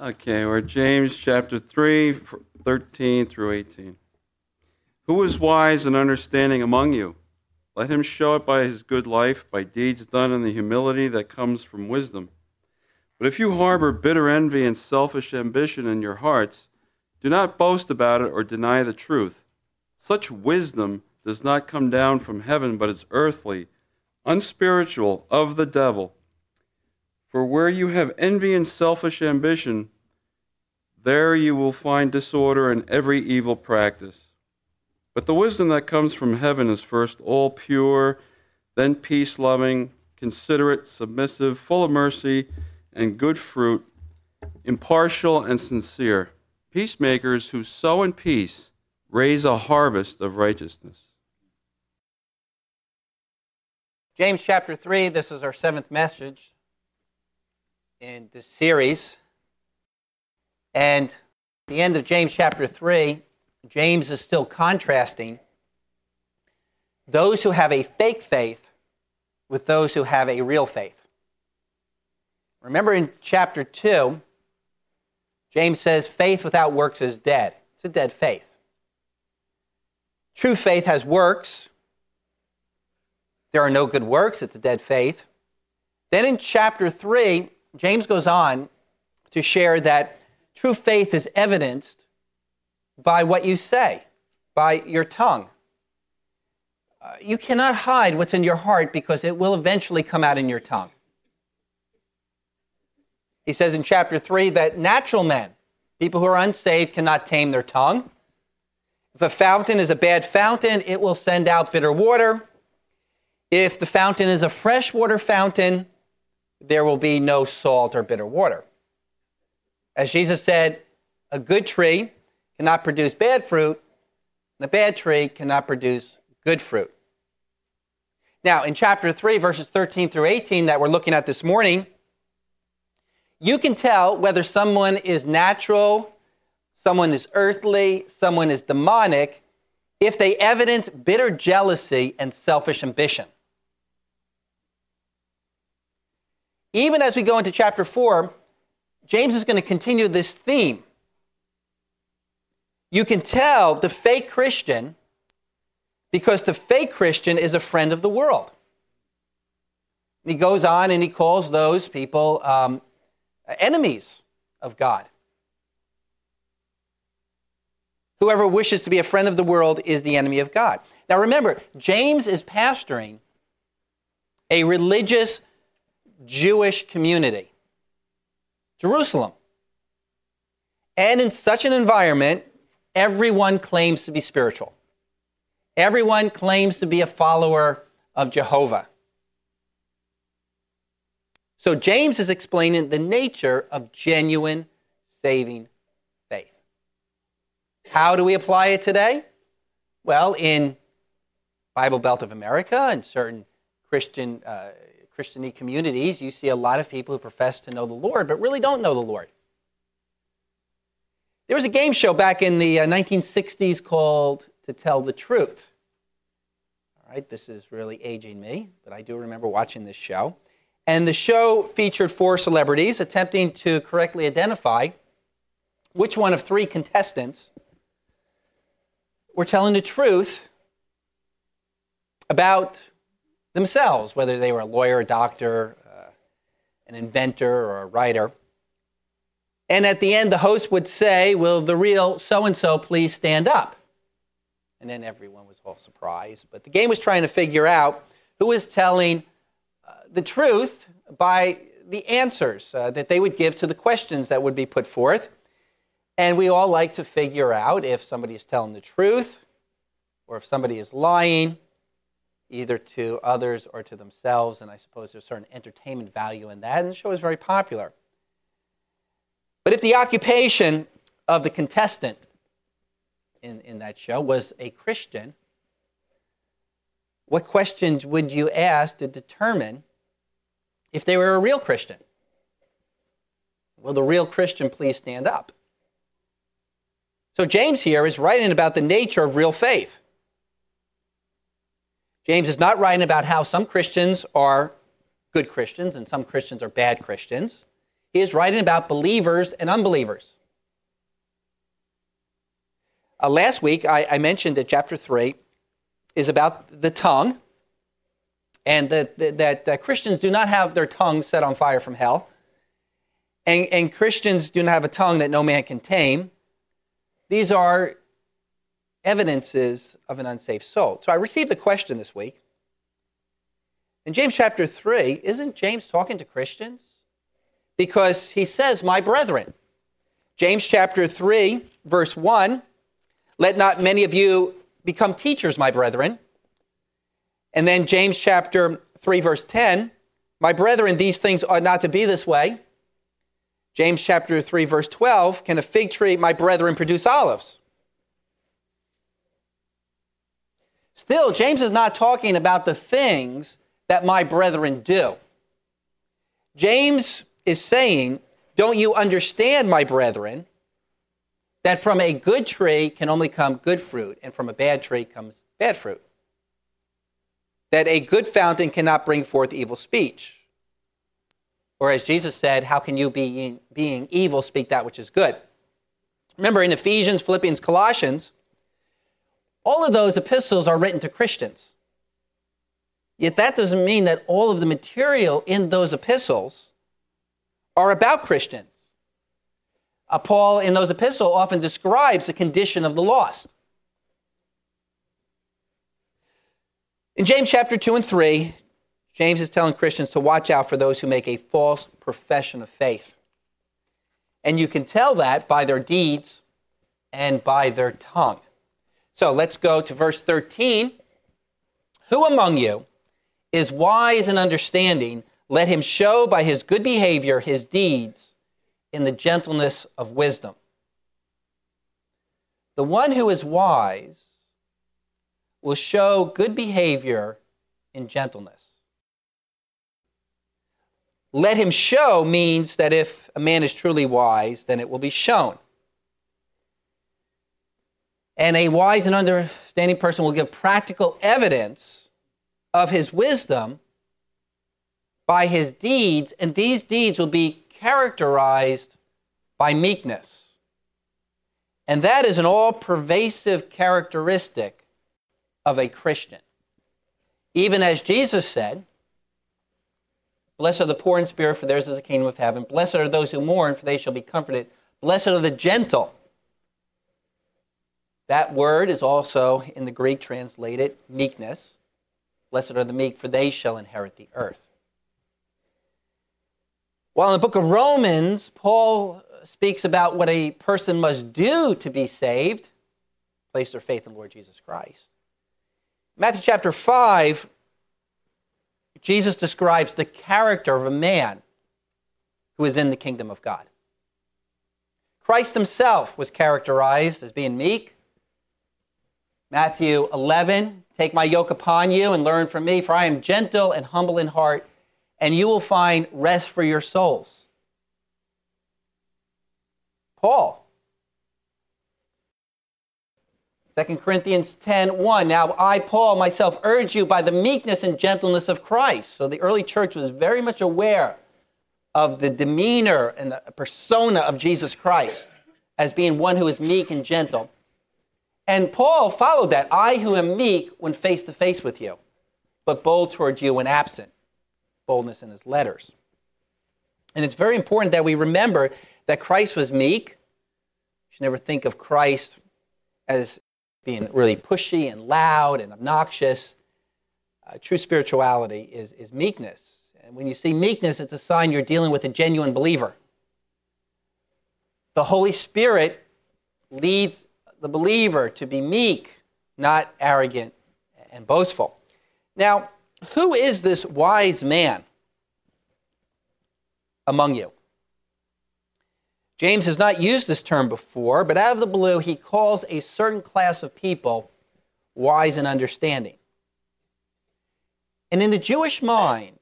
Okay, we're James chapter 3, 13 through 18. Who is wise and understanding among you? Let him show it by his good life, by deeds done in the humility that comes from wisdom. But if you harbor bitter envy and selfish ambition in your hearts, do not boast about it or deny the truth. Such wisdom does not come down from heaven, but is earthly, unspiritual, of the devil. For where you have envy and selfish ambition, there you will find disorder and every evil practice. But the wisdom that comes from heaven is first all pure, then peace-loving, considerate, submissive, full of mercy and good fruit, impartial and sincere. Peacemakers who sow in peace raise a harvest of righteousness. James chapter 3, this is our seventh message in this series. And at the end of James chapter 3, James is still contrasting those who have a fake faith with those who have a real faith. Remember in chapter 2, James says faith without works is dead. It's a dead faith. True faith has works. There are no good works. It's a dead faith. Then in chapter 3, James goes on to share that true faith is evidenced by what you say, by your tongue. You cannot hide what's in your heart because it will eventually come out in your tongue. He says in chapter 3 that natural men, people who are unsaved, cannot tame their tongue. If a fountain is a bad fountain, it will send out bitter water. If the fountain is a freshwater fountain, there will be no salt or bitter water. As Jesus said, a good tree cannot produce bad fruit, and a bad tree cannot produce good fruit. Now, in chapter 3, verses 13 through 18 that we're looking at this morning, you can tell whether someone is natural, someone is earthly, someone is demonic, if they evidence bitter jealousy and selfish ambition. Even as we go into chapter 4, James is going to continue this theme. You can tell the fake Christian because the fake Christian is a friend of the world. And he goes on and he calls those people enemies of God. Whoever wishes to be a friend of the world is the enemy of God. Now remember, James is pastoring a religious Jewish community, Jerusalem. And in such an environment, everyone claims to be spiritual. Everyone claims to be a follower of Jehovah. So James is explaining the nature of genuine saving faith. How do we apply it today? Well, in Bible Belt of America and certain Christian-y communities, you see a lot of people who profess to know the Lord, but really don't know the Lord. There was a game show back in the 1960s called To Tell the Truth. All right, this is really aging me, but I do remember watching this show. And the show featured 4 celebrities attempting to correctly identify which one of 3 contestants were telling the truth about themselves, whether they were a lawyer, a doctor, an inventor, or a writer. And at the end, the host would say, will the real so-and-so please stand up? And then everyone was all surprised. But the game was trying to figure out who was telling the truth by the answers that they would give to the questions that would be put forth. And we all like to figure out if somebody is telling the truth or if somebody is lying, either to others or to themselves. And I suppose there's certain entertainment value in that. And the show is very popular. But if the occupation of the contestant in that show was a Christian, what questions would you ask to determine if they were a real Christian? Will the real Christian please stand up? So James here is writing about the nature of real faith. James is not writing about how some Christians are good Christians and some Christians are bad Christians. He is writing about believers and unbelievers. Last week, I mentioned that chapter 3 is about the tongue, and that Christians do not have their tongues set on fire from hell, and Christians do not have a tongue that no man can tame. These are evidences of an unsafe soul. So I received a question this week. In James chapter 3, isn't James talking to Christians? Because he says, my brethren. James chapter 3, verse 1, let not many of you become teachers, my brethren. And then James chapter 3, verse 10, my brethren, these things ought not to be this way. James chapter 3, verse 12, can a fig tree, my brethren, produce olives? Still, James is not talking about the things that my brethren do. James is saying, don't you understand, my brethren, that from a good tree can only come good fruit, and from a bad tree comes bad fruit? That a good fountain cannot bring forth evil speech. Or as Jesus said, how can you, being evil, speak that which is good? Remember, in Ephesians, Philippians, Colossians, all of those epistles are written to Christians. Yet that doesn't mean that all of the material in those epistles are about Christians. Paul, in those epistles, often describes the condition of the lost. In James chapter 2 and 3, James is telling Christians to watch out for those who make a false profession of faith. And you can tell that by their deeds and by their tongue. So let's go to verse 13. Who among you is wise and understanding? Let him show by his good behavior his deeds in the gentleness of wisdom. The one who is wise will show good behavior in gentleness. Let him show means that if a man is truly wise, then it will be shown. And a wise and understanding person will give practical evidence of his wisdom by his deeds, and these deeds will be characterized by meekness. And that is an all-pervasive characteristic of a Christian. Even as Jesus said, blessed are the poor in spirit, for theirs is the kingdom of heaven. Blessed are those who mourn, for they shall be comforted. Blessed are the gentle. That word is also in the Greek translated meekness. Blessed are the meek, for they shall inherit the earth. While in the book of Romans, Paul speaks about what a person must do to be saved, place their faith in the Lord Jesus Christ. Matthew chapter 5, Jesus describes the character of a man who is in the kingdom of God. Christ himself was characterized as being meek. Matthew 11, take my yoke upon you and learn from me, for I am gentle and humble in heart, and you will find rest for your souls. Paul, 2 Corinthians 10:1, now I, Paul, myself urge you by the meekness and gentleness of Christ. So the early church was very much aware of the demeanor and the persona of Jesus Christ as being one who is meek and gentle. And Paul followed that. I who am meek when face to face with you, but bold toward you when absent. Boldness in his letters. And it's very important that we remember that Christ was meek. You should never think of Christ as being really pushy and loud and obnoxious. True spirituality is meekness. And when you see meekness, it's a sign you're dealing with a genuine believer. The Holy Spirit leads the believer to be meek, not arrogant and boastful. Now, who is this wise man among you? James has not used this term before, but out of the blue, he calls a certain class of people wise and understanding. And in the Jewish mind,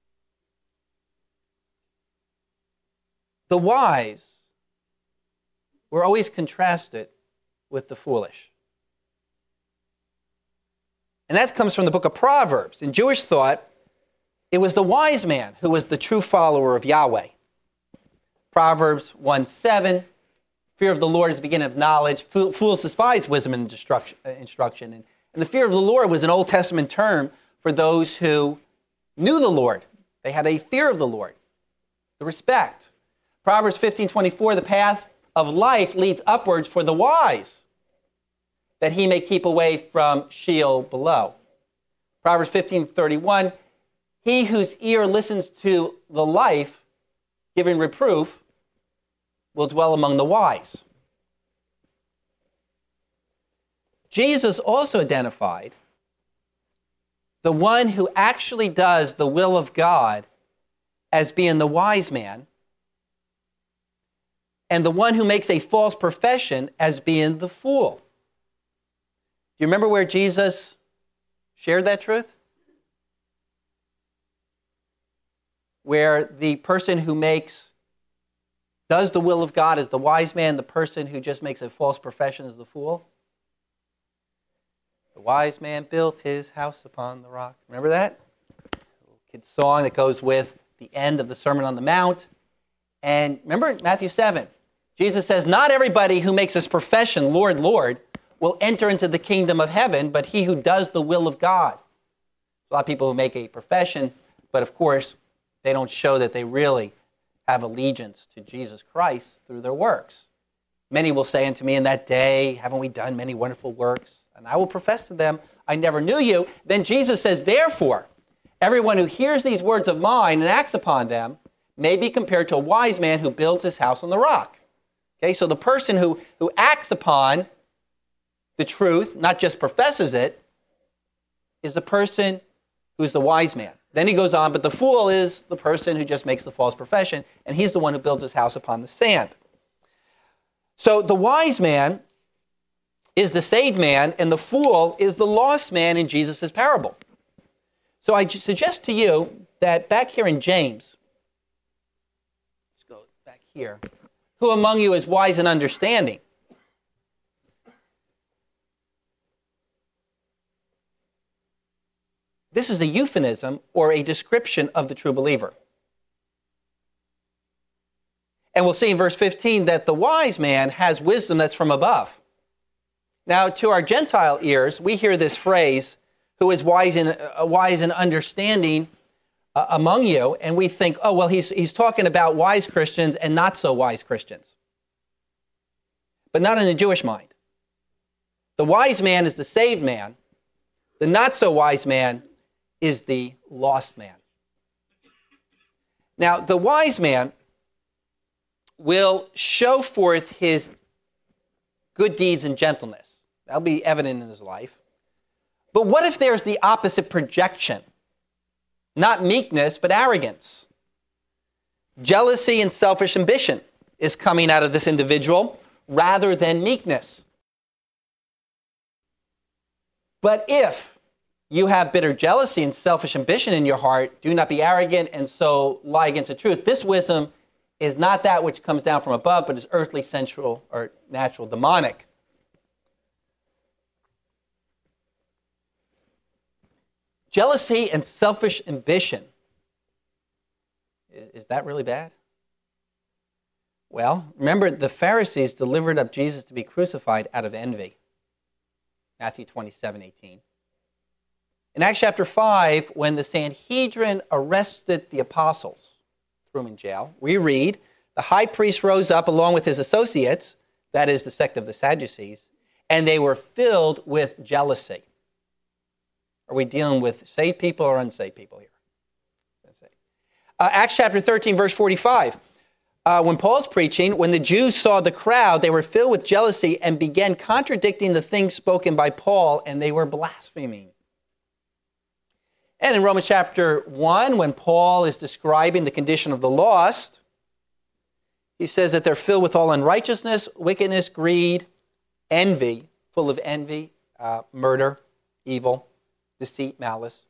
the wise were always contrasted with the foolish. And that comes from the book of Proverbs. In Jewish thought, it was the wise man who was the true follower of Yahweh. Proverbs 1:7, fear of the Lord is the beginning of knowledge. Fools despise wisdom and instruction. And the fear of the Lord was an Old Testament term for those who knew the Lord. They had a fear of the Lord, the respect. Proverbs 15:24, the path of life leads upwards for the wise, that he may keep away from Sheol below. Proverbs 15:31, he whose ear listens to the life, giving reproof, will dwell among the wise. Jesus also identified the one who actually does the will of God as being the wise man, and the one who makes a false profession as being the fool. Do you remember where Jesus shared that truth? Where the person who does the will of God is the wise man, the person who just makes a false profession is the fool. The wise man built his house upon the rock. Remember that? A little kid's song that goes with the end of the Sermon on the Mount. And remember Matthew 7. Jesus says, not everybody who makes this profession, Lord, Lord, will enter into the kingdom of heaven, but he who does the will of God. A lot of people who make a profession, but of course, they don't show that they really have allegiance to Jesus Christ through their works. Many will say unto me in that day, haven't we done many wonderful works? And I will profess to them, I never knew you. Then Jesus says, therefore, everyone who hears these words of mine and acts upon them may be compared to a wise man who builds his house on the rock. Okay, so the person who acts upon the truth, not just professes it, is the person who's the wise man. Then he goes on, but the fool is the person who just makes the false profession, and he's the one who builds his house upon the sand. So the wise man is the saved man, and the fool is the lost man in Jesus' parable. So I suggest to you that back here in James, let's go back here, who among you is wise and understanding? This is a euphemism or a description of the true believer. And we'll see in verse 15 that the wise man has wisdom that's from above. Now, to our Gentile ears, we hear this phrase, who is wise and understanding among you, and we think, oh, well, he's talking about wise Christians and not so wise Christians. But not in the Jewish mind. The wise man is the saved man. The not so wise man is the lost man. Now, the wise man will show forth his good deeds and gentleness. That'll be evident in his life. But what if there's the opposite projection? Not meekness, but arrogance. Jealousy and selfish ambition is coming out of this individual rather than meekness. But if you have bitter jealousy and selfish ambition in your heart, do not be arrogant and so lie against the truth. This wisdom is not that which comes down from above, but is earthly, sensual, or natural, demonic. Jealousy and selfish ambition. Is that really bad? Well, remember, the Pharisees delivered up Jesus to be crucified out of envy. Matthew 27:18. In Acts chapter 5, when the Sanhedrin arrested the apostles, threw them in jail, we read, the high priest rose up along with his associates, that is the sect of the Sadducees, and they were filled with jealousy. Are we dealing with saved people or unsaved people here? Acts chapter 13, verse 45. When Paul's preaching, when the Jews saw the crowd, they were filled with jealousy and began contradicting the things spoken by Paul, and they were blaspheming. And in Romans chapter 1, when Paul is describing the condition of the lost, he says that they're filled with all unrighteousness, wickedness, greed, envy, full of envy, murder, evil, deceit, malice.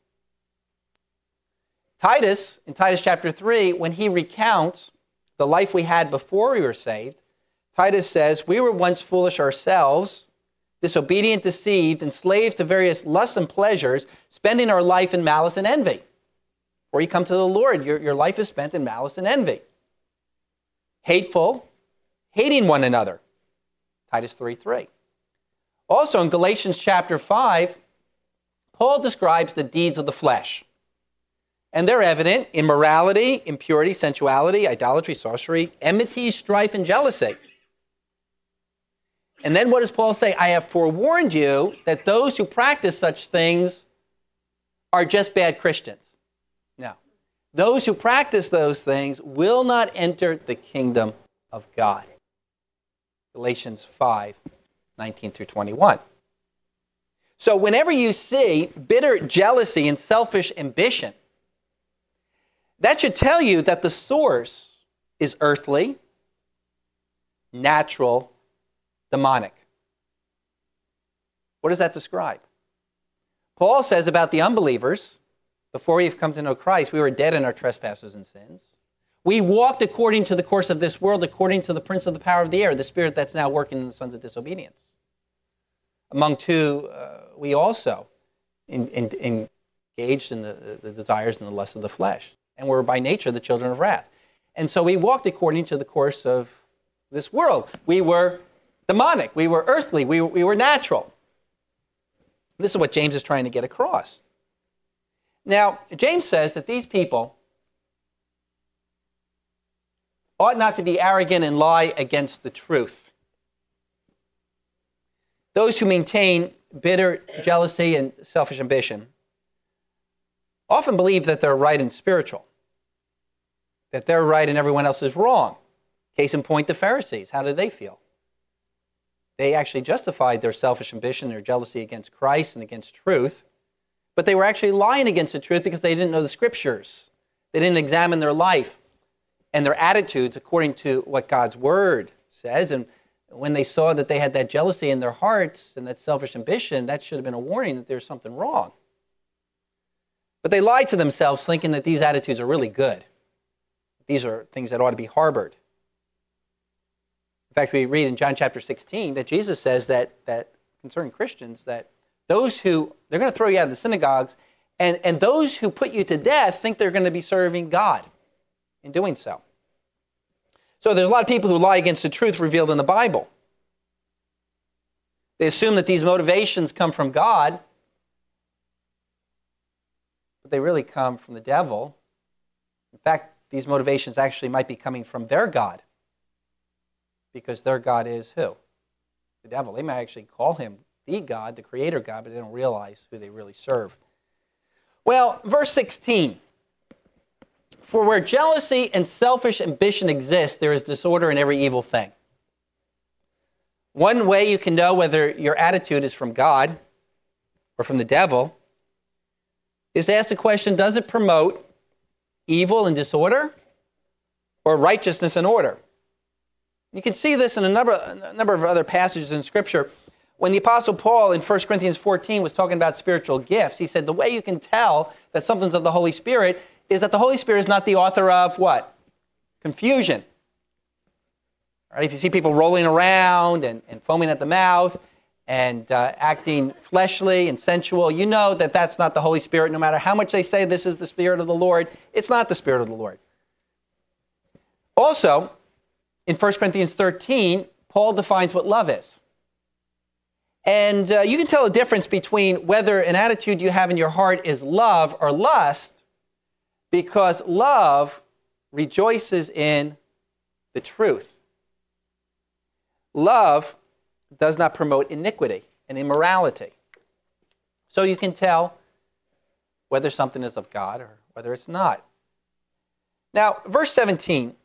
Titus, in Titus chapter 3, when he recounts the life we had before we were saved, Titus says, we were once foolish ourselves, disobedient, deceived, enslaved to various lusts and pleasures, spending our life in malice and envy. Before you come to the Lord, your life is spent in malice and envy. hateful, hating one another. Titus 3:3. Also in Galatians chapter 5, Paul describes the deeds of the flesh. And they're evident: immorality, impurity, sensuality, idolatry, sorcery, enmity, strife, and jealousy. And then what does Paul say? I have forewarned you that those who practice such things are just bad Christians. No. Those who practice those things will not enter the kingdom of God. Galatians 5:19 through 21. So whenever you see bitter jealousy and selfish ambition, that should tell you that the source is earthly, natural, demonic. What does that describe? Paul says about the unbelievers, before we've come to know Christ, we were dead in our trespasses and sins. We walked according to the course of this world, according to the prince of the power of the air, the spirit that's now working in the sons of disobedience. Among two, we also engaged in the desires and the lusts of the flesh, and we're by nature the children of wrath. And so we walked according to the course of this world. We were demonic, we were earthly, we were natural. This is what James is trying to get across. Now, James says that these people ought not to be arrogant and lie against the truth. Those who maintain bitter jealousy and selfish ambition often believe that they're right and spiritual, that they're right and everyone else is wrong. Case in point, the Pharisees. How did they feel? They actually justified their selfish ambition, their jealousy against Christ and against truth, but they were actually lying against the truth because they didn't know the Scriptures. They didn't examine their life and their attitudes according to what God's Word says. And when they saw that they had that jealousy in their hearts and that selfish ambition, that should have been a warning that there's something wrong. But they lied to themselves thinking that these attitudes are really good. These are things that ought to be harbored. In fact, we read in John chapter 16 that Jesus says that concerning Christians, that those who, they're going to throw you out of the synagogues, and those who put you to death think they're going to be serving God in doing so. So there's a lot of people who lie against the truth revealed in the Bible. They assume that these motivations come from God, but they really come from the devil. In fact, these motivations actually might be coming from their God, because their God is who? The devil. They might actually call him the God, the creator God, but they don't realize who they really serve. Well, verse 16. For where jealousy and selfish ambition exist, there is disorder in every evil thing. One way you can know whether your attitude is from God or from the devil is to ask the question, does it promote evil and disorder or righteousness and order? You can see this in a number of other passages in Scripture. When the Apostle Paul in 1 Corinthians 14 was talking about spiritual gifts, he said the way you can tell that something's of the Holy Spirit is that the Holy Spirit is not the author of what? Confusion. All right, if you see people rolling around and foaming at the mouth and acting fleshly and sensual, you know that that's not the Holy Spirit. No matter how much they say this is the Spirit of the Lord, it's not the Spirit of the Lord. Also, in 1 Corinthians 13, Paul defines what love is. And you can tell a difference between whether an attitude you have in your heart is love or lust, because love rejoices in the truth. Love does not promote iniquity and immorality. So you can tell whether something is of God or whether it's not. Now, verse 17.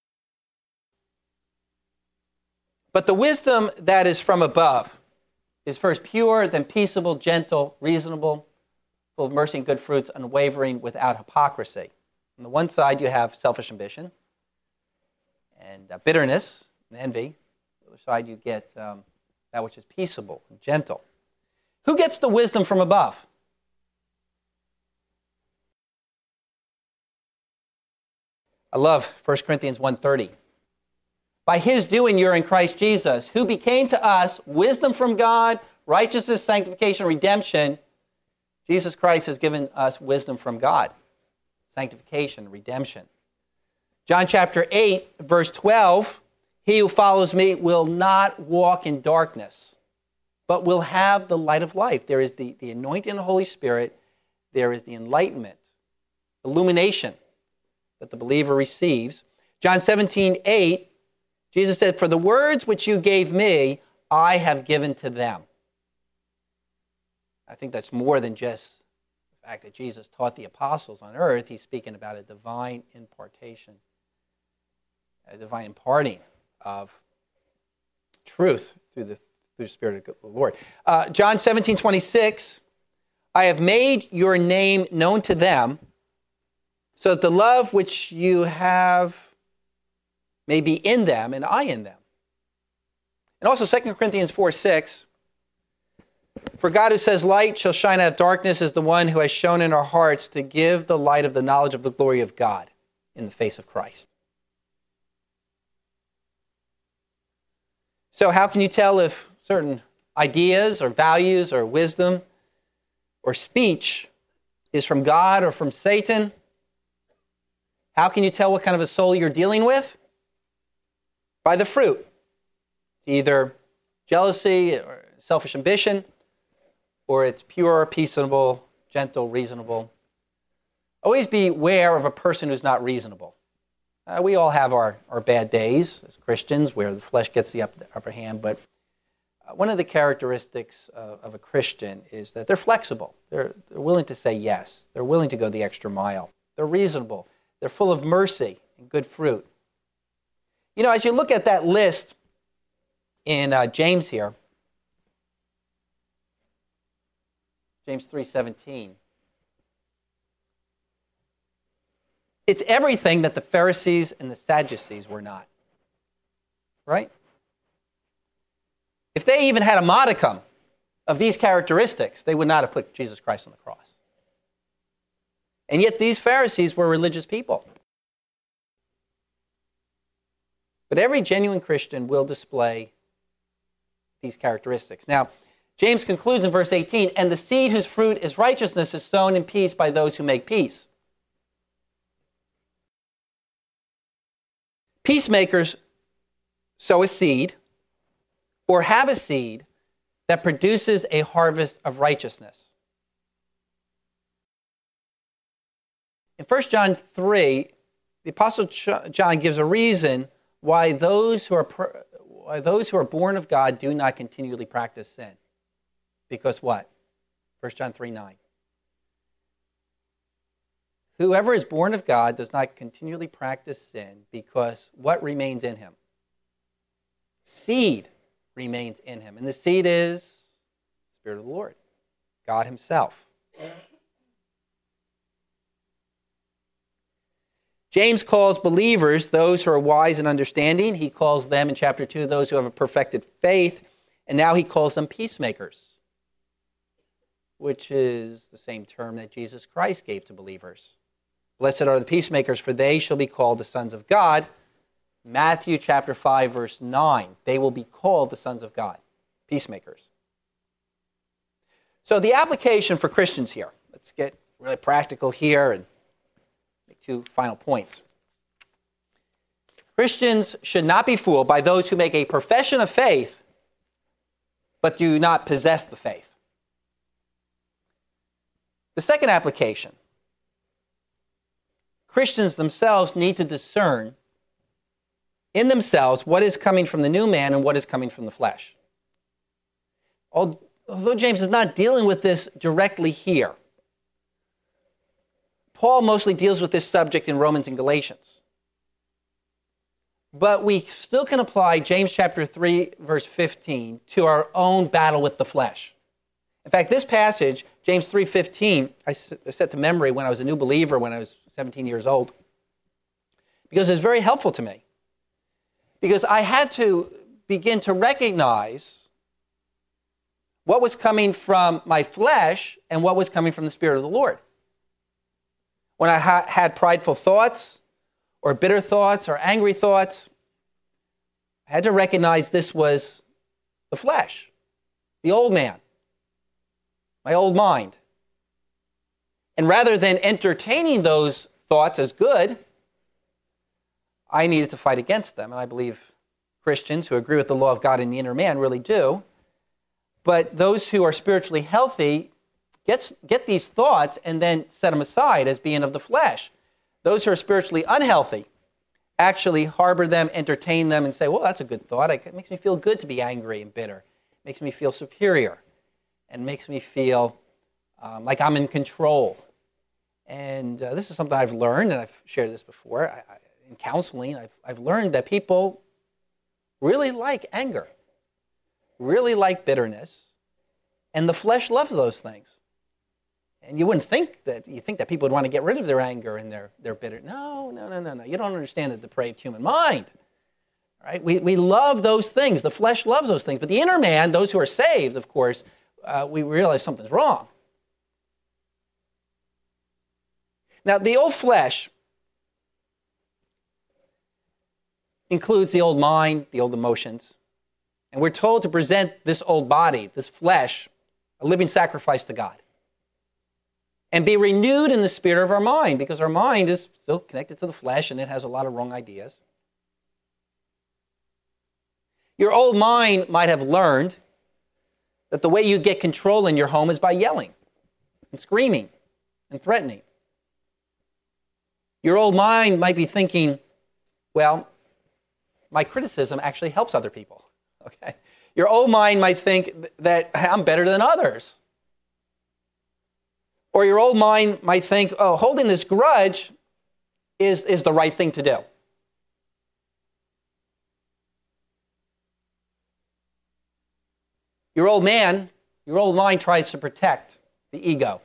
But the wisdom that is from above is first pure, then peaceable, gentle, reasonable, full of mercy and good fruits, unwavering, without hypocrisy. On the one side, you have selfish ambition and bitterness and envy. On the other side, you get that which is peaceable and gentle. Who gets the wisdom from above? I love 1 Corinthians 1:30. By his doing, you're in Christ Jesus, who became to us wisdom from God, righteousness, sanctification, redemption. Jesus Christ has given us wisdom from God, sanctification, redemption. John chapter 8, verse 12, he who follows me will not walk in darkness, but will have the light of life. There is the anointing of the Holy Spirit. There is the enlightenment, illumination that the believer receives. John 17, 8, Jesus said, "For the words which you gave me, I have given to them." I think that's more than just the fact that Jesus taught the apostles on earth. He's speaking about a divine impartation, a divine imparting of truth through the Spirit of the Lord. John 17, 26, "I have made your name known to them, so that the love which you have may be in them and I in them." And also 2 Corinthians 4, 6, "For God who says light shall shine out of darkness is the one who has shown in our hearts to give the light of the knowledge of the glory of God in the face of Christ." So how can you tell if certain ideas or values or wisdom or speech is from God or from Satan? How can you tell what kind of a soul you're dealing with? By the fruit. It's either jealousy or selfish ambition, or it's pure, peaceable, gentle, reasonable. Always beware of a person who's not reasonable. We all have our bad days as Christians where the flesh gets the upper hand, but one of the characteristics of a Christian is that they're flexible. They're willing to say yes. They're willing to go the extra mile. They're reasonable. They're full of mercy and good fruit. You know, as you look at that list in James here, James 3:17, it's everything that the Pharisees and the Sadducees were not. Right? If they even had a modicum of these characteristics, they would not have put Jesus Christ on the cross. And yet these Pharisees were religious people. But every genuine Christian will display these characteristics. Now, James concludes in verse 18, "And the seed whose fruit is righteousness is sown in peace by those who make peace." Peacemakers sow a seed or have a seed that produces a harvest of righteousness. In 1 John 3, the Apostle John gives a reason why those who are born of God do not continually practice sin. Because what? 1 John 3:9. "Whoever is born of God does not continually practice sin, because what remains in him? Seed remains in him. And the seed is the Spirit of the Lord, God himself." James calls believers those who are wise and understanding. He calls them in chapter 2 those who have a perfected faith. And now he calls them peacemakers, which is the same term that Jesus Christ gave to believers. "Blessed are the peacemakers, for they shall be called the sons of God." Matthew chapter 5, verse 9. They will be called the sons of God, peacemakers. So the application for Christians here. Let's get really practical here and make two final points. Christians should not be fooled by those who make a profession of faith but do not possess the faith. The second application. Christians themselves need to discern in themselves what is coming from the new man and what is coming from the flesh. Although James is not dealing with this directly here, Paul mostly deals with this subject in Romans and Galatians. But we still can apply James chapter 3, verse 15 to our own battle with the flesh. In fact, this passage, James 3:15, I set to memory when I was a new believer when I was 17 years old, because it's very helpful to me. Because I had to begin to recognize what was coming from my flesh and what was coming from the Spirit of the Lord. When I had prideful thoughts or bitter thoughts or angry thoughts, I had to recognize this was the flesh, the old man, my old mind. And rather than entertaining those thoughts as good, I needed to fight against them, and I believe Christians who agree with the law of God in the inner man really do. But those who are spiritually healthy get these thoughts and then set them aside as being of the flesh. Those who are spiritually unhealthy actually harbor them, entertain them, and say, well, that's a good thought. It makes me feel good to be angry and bitter. It makes me feel superior and makes me feel like I'm in control. And this is something I've learned, and I've shared this before. In counseling, I've learned that people really like anger, really like bitterness, and the flesh loves those things. And you wouldn't think that, people would want to get rid of their anger and their bitter. No. You don't understand the depraved human mind. Right? We love those things. The flesh loves those things. But the inner man, those who are saved, of course, we realize something's wrong. Now, the old flesh includes the old mind, the old emotions. And we're told to present this old body, this flesh, a living sacrifice to God. And be renewed in the spirit of our mind, because our mind is still connected to the flesh and it has a lot of wrong ideas. Your old mind might have learned that the way you get control in your home is by yelling and screaming and threatening. Your old mind might be thinking, well, my criticism actually helps other people. Okay? Your old mind might think that I'm better than others. Or your old mind might think, oh, holding this grudge is the right thing to do. Your old mind tries to protect the ego,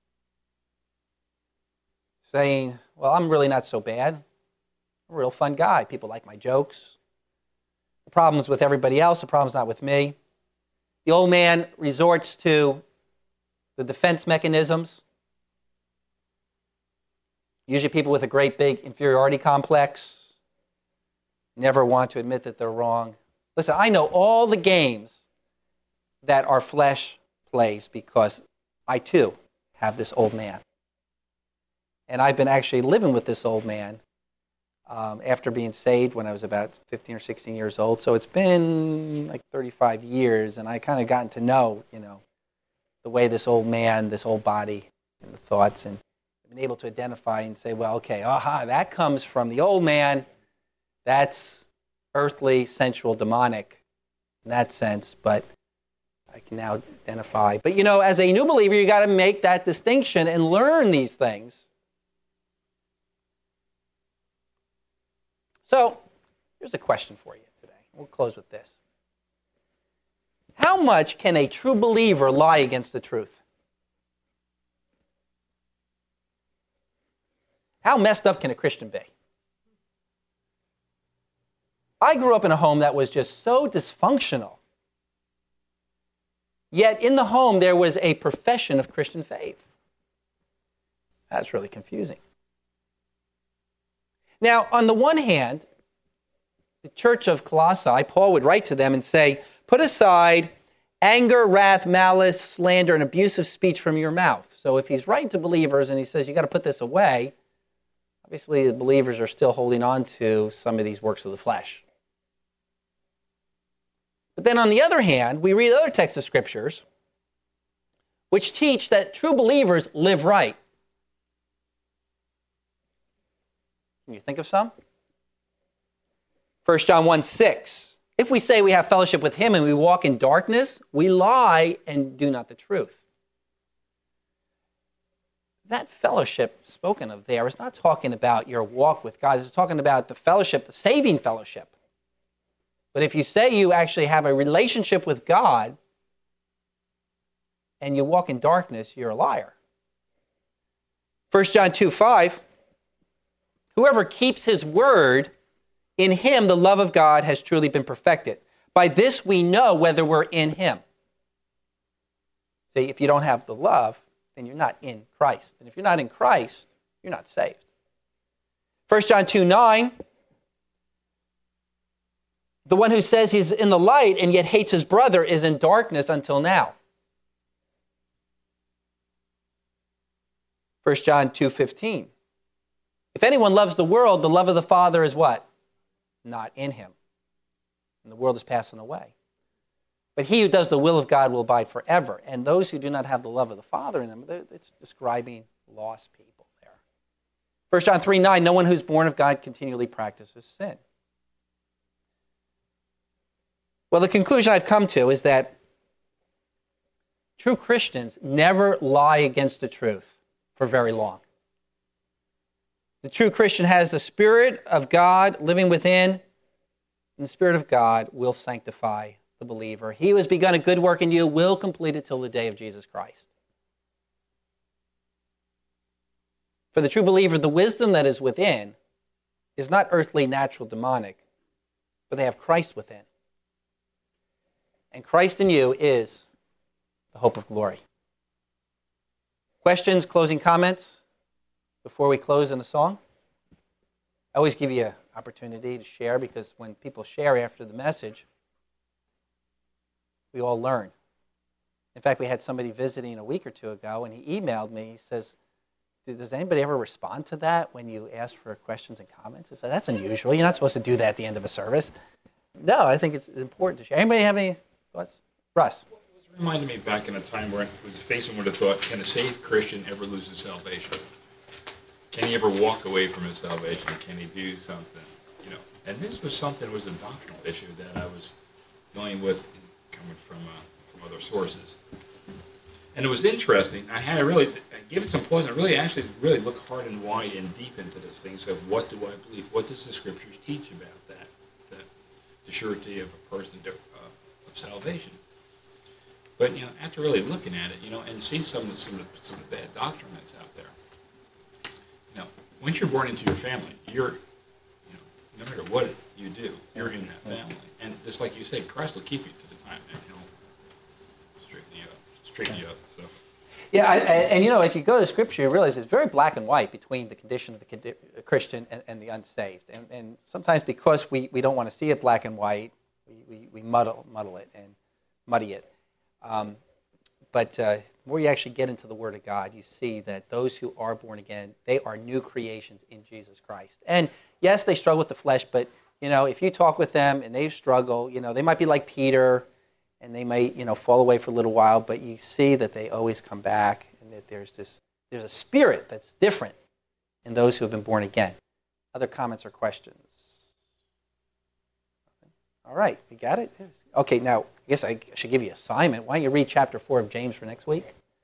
saying, well, I'm really not so bad. I'm a real fun guy. People like my jokes. The problem's with everybody else. The problem's not with me. The old man resorts to the defense mechanisms. Usually people with a great big inferiority complex never want to admit that they're wrong. Listen, I know all the games that our flesh plays because I too have this old man. And I've been actually living with this old man after being saved when I was about 15 or 16 years old. So it's been like 35 years, and I kind of gotten to know, the way this old man, this old body, and the thoughts, and been able to identify and say, well, okay, that comes from the old man. That's earthly, sensual, demonic in that sense, but I can now identify. But as a new believer, you got to make that distinction and learn these things. So, here's a question for you today. We'll close with this. How much can a true believer lie against the truth? How messed up can a Christian be? I grew up in a home that was just so dysfunctional. Yet in the home there was a profession of Christian faith. That's really confusing. Now, on the one hand, the church of Colossae, Paul would write to them and say, put aside anger, wrath, malice, slander, and abusive speech from your mouth. So if he's writing to believers and he says, you got to put this away, obviously the believers are still holding on to some of these works of the flesh. But then on the other hand, we read other texts of scriptures which teach that true believers live right. Can you think of some? 1 John 1:6. If we say we have fellowship with him and we walk in darkness, we lie and do not the truth. That fellowship spoken of there is not talking about your walk with God. It's talking about the fellowship, the saving fellowship. But if you say you actually have a relationship with God and you walk in darkness, you're a liar. 1 John 2:5. Whoever keeps his word, in him the love of God has truly been perfected. By this we know whether we're in him. See, if you don't have the love, then you're not in Christ. And if you're not in Christ, you're not saved. 1 John 2:9. The one who says he's in the light and yet hates his brother is in darkness until now. 1 John 2:15. If anyone loves the world, the love of the Father is what? not in him. And the world is passing away. But he who does the will of God will abide forever. And those who do not have the love of the Father in them, it's describing lost people there. 1 John 3:9, no one who's born of God continually practices sin. Well, the conclusion I've come to is that true Christians never lie against the truth for very long. The true Christian has the Spirit of God living within, and the Spirit of God will sanctify the believer. He who has begun a good work in you will complete it till the day of Jesus Christ. For the true believer, the wisdom that is within is not earthly, natural, demonic, but they have Christ within. And Christ in you is the hope of glory. Questions, closing comments before we close in a song? I always give you an opportunity to share, because when people share after the message, we all learn. In fact, we had somebody visiting a week or two ago, and he emailed me. He says, does anybody ever respond to that when you ask for questions and comments? I said, that's unusual. You're not supposed to do that at the end of a service. No, I think it's important to share. Anybody have any thoughts? Russ? It reminded me back in a time where I was facing with the thought, can a saved Christian ever lose his salvation? Can he ever walk away from his salvation? Can he do something? You know, and this was something, it was a doctrinal issue that I was dealing with coming from other sources. And it was interesting. I gave it some pause, and really look hard and wide and deep into this thing. So what do I believe? What does the Scriptures teach about that the surety of a person of salvation? But after really looking at it, and see some of the bad doctrine that's out there. Once you're born into your family, you're, no matter what you do, you're in that family. And just like you said, Christ will keep you to the time, and He'll straighten you up. So. Yeah, and if you go to Scripture, you realize it's very black and white between the condition of the Christian and the unsaved. And sometimes because we don't want to see it black and white, we muddle it and muddy it. But the more you actually get into the Word of God, you see that those who are born again, they are new creations in Jesus Christ. And yes, they struggle with the flesh, but if you talk with them and they struggle, they might be like Peter, and they may fall away for a little while, but you see that they always come back, and that there's a spirit that's different in those who have been born again. Other comments or questions? All right, we got it? Okay, now, I guess I should give you an assignment. Why don't you read chapter 4 of James for next week?